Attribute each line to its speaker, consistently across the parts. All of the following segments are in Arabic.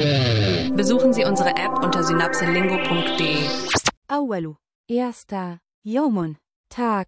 Speaker 1: Besuchen Sie unsere App unter synapselingo.de.
Speaker 2: أول. erster. يوم. Tag.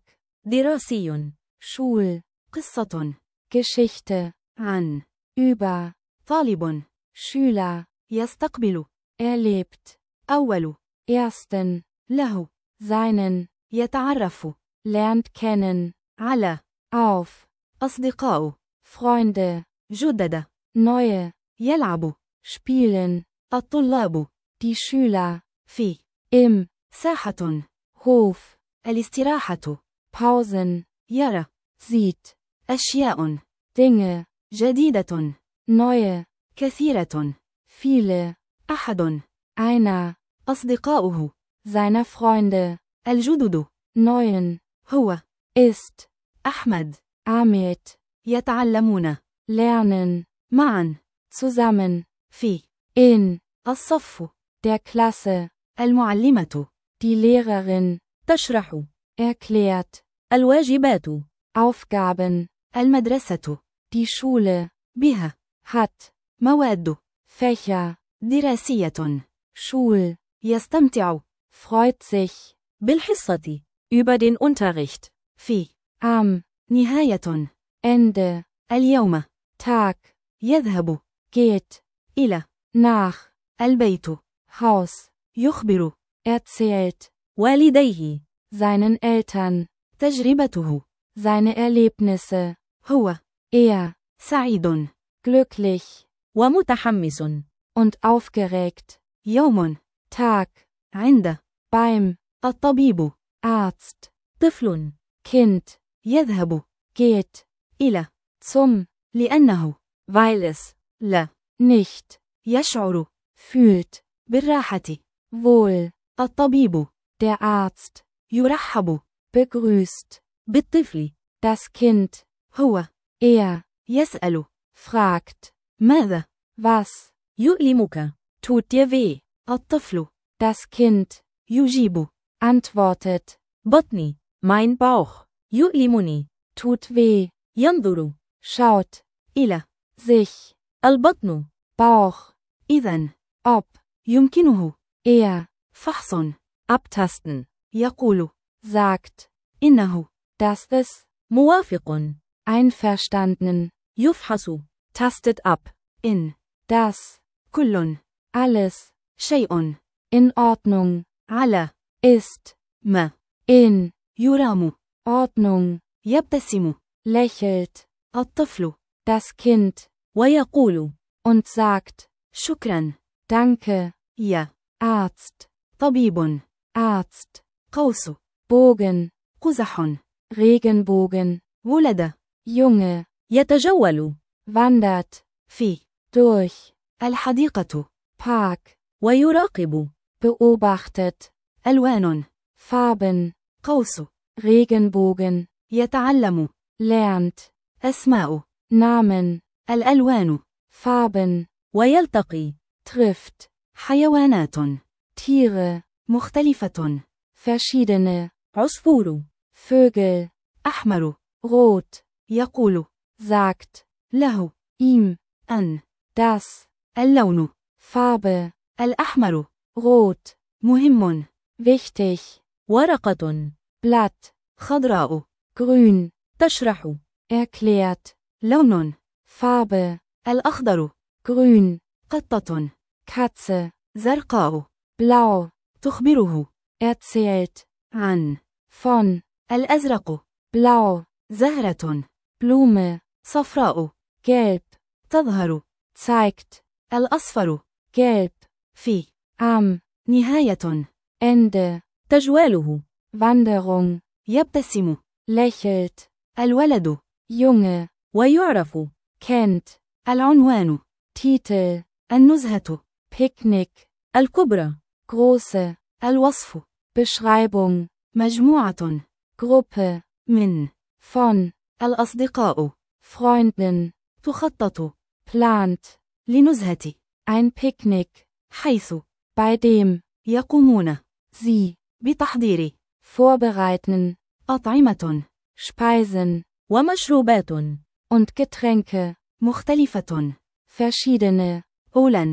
Speaker 3: دراسي.
Speaker 2: Schul. قصة. Geschichte. عن. über. طالب. Schüler. يستقبل. erlebt. أول. ersten. له. seinen. يتعرف. lernt kennen. على. auf. أصدقاء. Freunde. جدد. neue. يلعب. spielen. الطلاب. die Schüler. في. im. ساحة. Hof. الاستراحة. Pausen. يرى. sieht. أشياء. Dinge. جديدة. neue. كثيرة. viele. أحد. einer. أصدقاؤه. seiner Freunde. الجدد. neuen. هو. ist. أحمد. Ahmed. يتعلمون. lernen. معا. zusammen. في. in. الصف. der Klasse. المعلمة. die Lehrerin.
Speaker 3: تشرح.
Speaker 2: erklärt.
Speaker 3: الواجبات.
Speaker 2: Aufgaben. المدرسة. die Schule. بها. hat. مواد. Fächer. دراسية. Schul. يستمتع. freut sich.
Speaker 3: بالحصة. über den Unterricht.
Speaker 2: في. am. نهاية. Ende. اليوم. Tag. يذهب. geht. إلى. nach. البيت. Haus. يخبر. erzählt.
Speaker 3: والديه.
Speaker 2: seinen Eltern. تجربته. seine Erlebnisse. هو. er. سعيد. glücklich.
Speaker 3: ومتحمس.
Speaker 2: und aufgeregt. يوم. Tag. عند. beim. الطبيب. Arzt.
Speaker 3: طفل.
Speaker 2: Kind. يذهب. geht. إلى. zum. لأنه.
Speaker 3: weil es.
Speaker 2: لا. nicht. يشعر. fühlt. بالراحة. wohl. الطبيب. der Arzt. يرحب. begrüßt.
Speaker 3: بالطفل.
Speaker 2: das Kind. هو. er. يسأل. fragt. ماذا. was.
Speaker 3: يؤلمك. tut dir weh.
Speaker 2: الطفل. das Kind. يجيب. antwortet.
Speaker 3: بطني. mein Bauch. يؤلمني.
Speaker 2: tut weh.
Speaker 3: ينظر.
Speaker 2: schaut. إلى. sich.
Speaker 3: البطن.
Speaker 2: Bauch. إذن. ob. يمكنه. er. فحص.
Speaker 3: abtasten.
Speaker 2: يقول. sagt. إنه. das es.
Speaker 3: موافق.
Speaker 2: einverstanden.
Speaker 3: يفحص. tastet ab.
Speaker 2: in. das. كل. alles. شيء. in Ordnung. على. ist. ما. in. يرام. Ordnung. يبتسم. lächelt. الطفل. das Kind.
Speaker 3: ويقول.
Speaker 2: und sagt. شكرا. danke.
Speaker 3: ja.
Speaker 2: Arzt. طبيب. Arzt.
Speaker 3: قوس.
Speaker 2: Bogen.
Speaker 3: قزح.
Speaker 2: Regenbogen.
Speaker 3: ولد.
Speaker 2: Junge.
Speaker 3: يتجول.
Speaker 2: wandert.
Speaker 3: في.
Speaker 2: durch.
Speaker 3: الحديقة.
Speaker 2: Park.
Speaker 3: ويراقب.
Speaker 2: beobachtet.
Speaker 3: ألوان.
Speaker 2: Farben.
Speaker 3: قوس.
Speaker 2: Regenbogen.
Speaker 3: يتعلم.
Speaker 2: lernt.
Speaker 3: أسماء.
Speaker 2: Namen.
Speaker 3: الألوان.
Speaker 2: Farben.
Speaker 3: ويلتقي.
Speaker 2: trifft.
Speaker 3: حيوانات.
Speaker 2: Tiere.
Speaker 3: مختلفة.
Speaker 2: verschiedene.
Speaker 3: عصفور.
Speaker 2: Vögel.
Speaker 3: أحمر.
Speaker 2: rot.
Speaker 3: يقول.
Speaker 2: sagt.
Speaker 3: له.
Speaker 2: ihm.
Speaker 3: أن.
Speaker 2: das.
Speaker 3: اللون.
Speaker 2: Farbe.
Speaker 3: الأحمر.
Speaker 2: rot.
Speaker 3: مهم.
Speaker 2: wichtig.
Speaker 3: ورقة.
Speaker 2: Blatt.
Speaker 3: خضراء.
Speaker 2: grün.
Speaker 3: تشرح.
Speaker 2: erklärt.
Speaker 3: لون.
Speaker 2: Farbe.
Speaker 3: الأخضر.
Speaker 2: grün.
Speaker 3: قطة.
Speaker 2: Katze.
Speaker 3: زرقاء.
Speaker 2: blau.
Speaker 3: تخبره.
Speaker 2: erzählt.
Speaker 3: عن.
Speaker 2: von.
Speaker 3: الأزرق.
Speaker 2: blau.
Speaker 3: زهرة.
Speaker 2: Blume.
Speaker 3: صفراء.
Speaker 2: gelb.
Speaker 3: تظهر.
Speaker 2: zeigt.
Speaker 3: الأصفر.
Speaker 2: gelb.
Speaker 3: في.
Speaker 2: am.
Speaker 3: نهاية.
Speaker 2: Ende.
Speaker 3: تجواله.
Speaker 2: Wanderung.
Speaker 3: يبتسم.
Speaker 2: lächelt.
Speaker 3: الولد.
Speaker 2: Junge.
Speaker 3: ويعرف.
Speaker 2: kennt.
Speaker 3: العنوان.
Speaker 2: Titel.
Speaker 3: النزهة.
Speaker 2: Picknick.
Speaker 3: الكبرى.
Speaker 2: große.
Speaker 3: الوصف.
Speaker 2: Beschreibung.
Speaker 3: مجموعة.
Speaker 2: Gruppe.
Speaker 3: من.
Speaker 2: von.
Speaker 3: الأصدقاء.
Speaker 2: Freunden.
Speaker 3: تخطط.
Speaker 2: plant.
Speaker 3: لنزهة.
Speaker 2: ein Picknick.
Speaker 3: حيث.
Speaker 2: bei dem.
Speaker 3: يقومون.
Speaker 2: sie.
Speaker 3: بتحضير.
Speaker 2: vorbereiten.
Speaker 3: أطعمة.
Speaker 2: Speisen.
Speaker 3: ومشروبات.
Speaker 2: und Getränke.
Speaker 3: مختلفة.
Speaker 2: verschiedene.
Speaker 3: أولاً.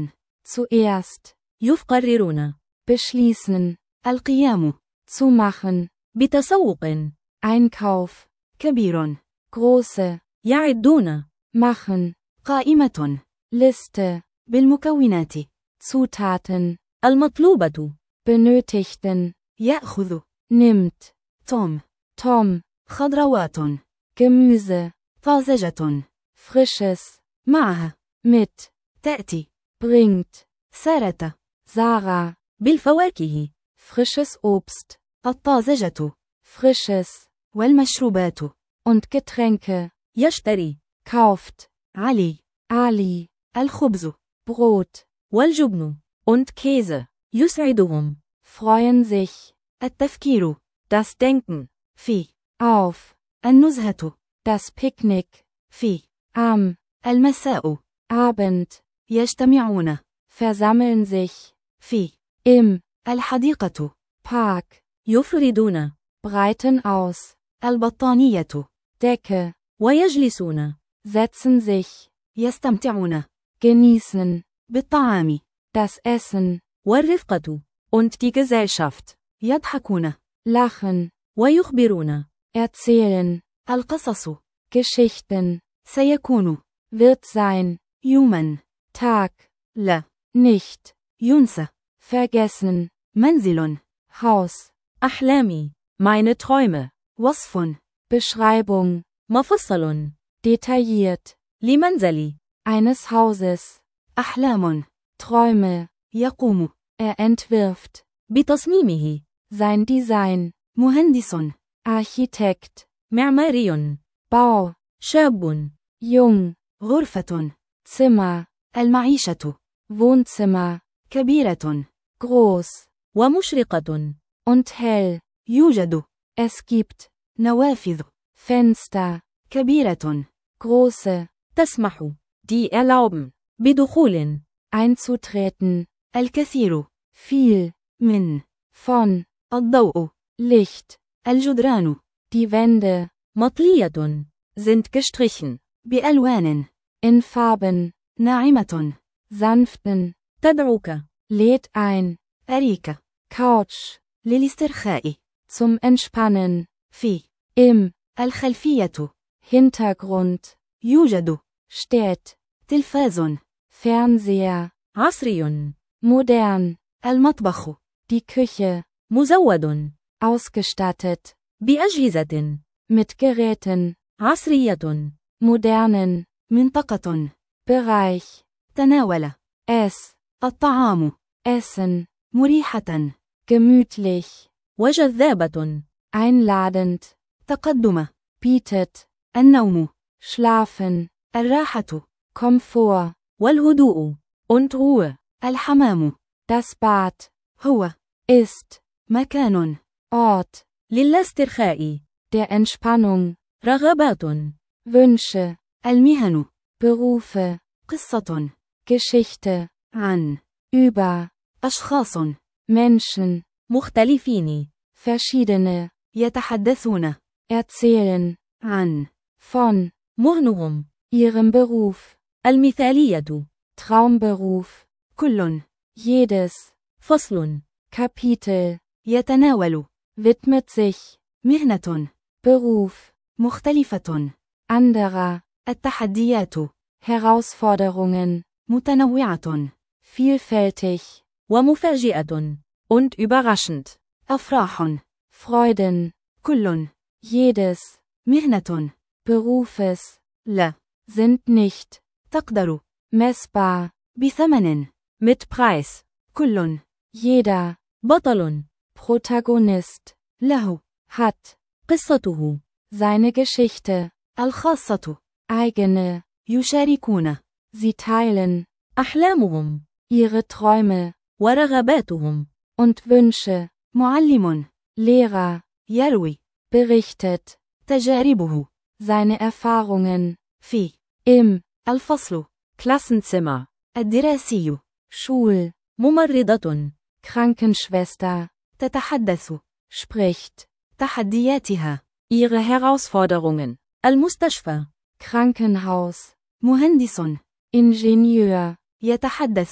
Speaker 2: zuerst,
Speaker 3: يقررون.
Speaker 2: beschließen,
Speaker 3: القيام.
Speaker 2: zumachen,
Speaker 3: بتسوق.
Speaker 2: Einkauf,
Speaker 3: كبير.
Speaker 2: große,
Speaker 3: يعدون.
Speaker 2: machen,
Speaker 3: قائمة.
Speaker 2: Liste,
Speaker 3: بالمكونات.
Speaker 2: Zutaten,
Speaker 3: المطلوبة.
Speaker 2: benötigten,
Speaker 3: يأخذ.
Speaker 2: nimmt,
Speaker 3: توم.
Speaker 2: Tom,
Speaker 3: خضروات.
Speaker 2: Gemüse,
Speaker 3: طازجة.
Speaker 2: frisches,
Speaker 3: معها.
Speaker 2: mit,
Speaker 3: تأتي.
Speaker 2: bringt,
Speaker 3: سارة.
Speaker 2: Sarah,
Speaker 3: بالفواكه.
Speaker 2: frisches Obst,
Speaker 3: الطازجة.
Speaker 2: frisches,
Speaker 3: والمشروبات.
Speaker 2: und Getränke,
Speaker 3: يشتري.
Speaker 2: kauft,
Speaker 3: علي.
Speaker 2: Ali,
Speaker 3: الخبز.
Speaker 2: Brot,
Speaker 3: والجبن. und Käse. يسعدهم.
Speaker 2: freuen sich,
Speaker 3: التفكير.
Speaker 2: das Denken,
Speaker 3: في.
Speaker 2: auf,
Speaker 3: النزهة.
Speaker 2: das Picknick,
Speaker 3: في.
Speaker 2: am,
Speaker 3: المساء.
Speaker 2: Abend,
Speaker 3: يجتمعون.
Speaker 2: versammeln sich,
Speaker 3: في.
Speaker 2: im,
Speaker 3: الحديقة.
Speaker 2: Park,
Speaker 3: يفردون.
Speaker 2: breiten aus,
Speaker 3: البطانية.
Speaker 2: Decke,
Speaker 3: ويجلسون.
Speaker 2: setzen sich,
Speaker 3: يستمتعون.
Speaker 2: genießen,
Speaker 3: بالطعام.
Speaker 2: das Essen,
Speaker 3: والرفقة. und die Gesellschaft. يضحكون.
Speaker 2: lachen,
Speaker 3: ويخبرون.
Speaker 2: erzählen,
Speaker 3: القصص.
Speaker 2: Geschichten,
Speaker 3: سيكون.
Speaker 2: wird sein,
Speaker 3: يوما.
Speaker 2: Tag,
Speaker 3: لا.
Speaker 2: nicht,
Speaker 3: ينسى.
Speaker 2: vergessen,
Speaker 3: منزل.
Speaker 2: Haus,
Speaker 3: أحلامي. meine Träume. وصف.
Speaker 2: Beschreibung,
Speaker 3: مفصل.
Speaker 2: detailliert,
Speaker 3: لمنزلي.
Speaker 2: eines Hauses,
Speaker 3: أحلام.
Speaker 2: Träume,
Speaker 3: يقوم.
Speaker 2: entwirft,
Speaker 3: بتصميمه.
Speaker 2: sein Design,
Speaker 3: مهندس.
Speaker 2: Architekt,
Speaker 3: معماري.
Speaker 2: Bau,
Speaker 3: شاب.
Speaker 2: jung,
Speaker 3: غرفة.
Speaker 2: Zimmer,
Speaker 3: المعيشة.
Speaker 2: Wohnzimmer,
Speaker 3: كبيرة.
Speaker 2: groß,
Speaker 3: ومشرقة.
Speaker 2: und hell,
Speaker 3: يوجد.
Speaker 2: es gibt,
Speaker 3: نوافذ.
Speaker 2: Fenster,
Speaker 3: كبيرة.
Speaker 2: große,
Speaker 3: تسمح. die erlauben. بدخول.
Speaker 2: einzutreten,
Speaker 3: الكثير.
Speaker 2: viel,
Speaker 3: من.
Speaker 2: von,
Speaker 3: الضوء.
Speaker 2: Licht,
Speaker 3: الجدران.
Speaker 2: die Wände,
Speaker 3: مطلية. sind gestrichen. بألوان.
Speaker 2: in Farben,
Speaker 3: ناعمة.
Speaker 2: sanften,
Speaker 3: تدعوك.
Speaker 2: lädt ein,
Speaker 3: أريكة.
Speaker 2: Couch,
Speaker 3: للاسترخاء.
Speaker 2: zum Entspannen,
Speaker 3: في.
Speaker 2: im,
Speaker 3: الخلفية.
Speaker 2: Hintergrund,
Speaker 3: يوجد.
Speaker 2: steht,
Speaker 3: تلفاز.
Speaker 2: Fernseher,
Speaker 3: عصري.
Speaker 2: modern,
Speaker 3: المطبخ.
Speaker 2: die Küche,
Speaker 3: مزود.
Speaker 2: ausgestattet,
Speaker 3: بأجهزة.
Speaker 2: mit Geräten,
Speaker 3: عصرية.
Speaker 2: modernen,
Speaker 3: منطقة.
Speaker 2: Bereich,
Speaker 3: تناول.
Speaker 2: es,
Speaker 3: الطعام.
Speaker 2: essen,
Speaker 3: مريحة.
Speaker 2: gemütlich,
Speaker 3: وجذابة.
Speaker 2: einladend,
Speaker 3: تقدم.
Speaker 2: bietet,
Speaker 3: النوم.
Speaker 2: schlafen,
Speaker 3: الراحة.
Speaker 2: Komfort,
Speaker 3: والهدوء. und Ruhe. الحمام.
Speaker 2: das Bad,
Speaker 3: هو.
Speaker 2: ist,
Speaker 3: مكان.
Speaker 2: Ort,
Speaker 3: للاسترخاء.
Speaker 2: der Entspannung,
Speaker 3: رغبات.
Speaker 2: Wünsche,
Speaker 3: المهن.
Speaker 2: Berufe,
Speaker 3: قصة.
Speaker 2: Geschichte,
Speaker 3: عن.
Speaker 2: über,
Speaker 3: أشخاص.
Speaker 2: Menschen,
Speaker 3: مختلفين.
Speaker 2: verschiedene,
Speaker 3: يتحدثون.
Speaker 2: erzählen,
Speaker 3: عن.
Speaker 2: von,
Speaker 3: مهنهم.
Speaker 2: ihrem Beruf,
Speaker 3: المثالية.
Speaker 2: Traumberuf,
Speaker 3: كل.
Speaker 2: jedes,
Speaker 3: فصل.
Speaker 2: Kapitel,
Speaker 3: يتناول.
Speaker 2: widmet sich,
Speaker 3: مهنة.
Speaker 2: Beruf,
Speaker 3: مختلفة.
Speaker 2: anderer,
Speaker 3: التحديات.
Speaker 2: Herausforderungen,
Speaker 3: متنوعة.
Speaker 2: vielfältig,
Speaker 3: ومفاجئة. und überraschend. أفراح.
Speaker 2: Freuden,
Speaker 3: كل.
Speaker 2: jedes,
Speaker 3: مهنة.
Speaker 2: Berufes,
Speaker 3: لا.
Speaker 2: sind nicht,
Speaker 3: تقدر.
Speaker 2: messbar,
Speaker 3: بثمن. mit Preis. كل.
Speaker 2: jeder,
Speaker 3: بطل.
Speaker 2: Protagonist,
Speaker 3: له.
Speaker 2: hat,
Speaker 3: قصته.
Speaker 2: seine Geschichte,
Speaker 3: الخاصة.
Speaker 2: eigene,
Speaker 3: يشاركون.
Speaker 2: sie teilen,
Speaker 3: أحلامهم.
Speaker 2: ihre Träume,
Speaker 3: ورغباتهم.
Speaker 2: und Wünsche,
Speaker 3: معلم.
Speaker 2: Lehrer,
Speaker 3: يروي.
Speaker 2: berichtet,
Speaker 3: تجاربه.
Speaker 2: seine Erfahrungen,
Speaker 3: في.
Speaker 2: im,
Speaker 3: الفصل. Klassenzimmer. الدراسي.
Speaker 2: Schul,
Speaker 3: ممرضة.
Speaker 2: Krankenschwester,
Speaker 3: تتحدث.
Speaker 2: spricht,
Speaker 3: تحدياتها. ihre Herausforderungen. المستشفى.
Speaker 2: Krankenhaus,
Speaker 3: مهندس.
Speaker 2: Ingenieur,
Speaker 3: يتحدث.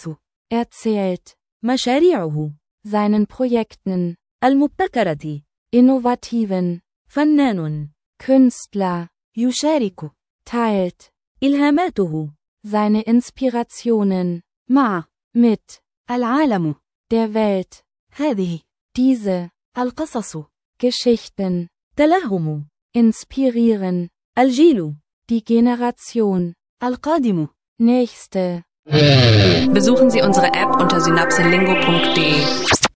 Speaker 2: erzählt,
Speaker 3: مشاريعه،
Speaker 2: seinen Projekten,
Speaker 3: المبتكرة،
Speaker 2: innovativen,
Speaker 3: فنان،
Speaker 2: Künstler,
Speaker 3: يشارك،
Speaker 2: teilt,
Speaker 3: إلهاماته،
Speaker 2: seine Inspirationen,
Speaker 3: مع،
Speaker 2: mit,
Speaker 3: العالم،
Speaker 2: der Welt,
Speaker 3: هذه،
Speaker 2: diese,
Speaker 3: القصص،
Speaker 2: Geschichten,
Speaker 3: تلهم،
Speaker 2: inspirieren,
Speaker 3: الجيل،
Speaker 2: die Generation,
Speaker 3: القادم.
Speaker 2: nächste.
Speaker 1: Besuchen Sie unsere App unter synapselingo.de.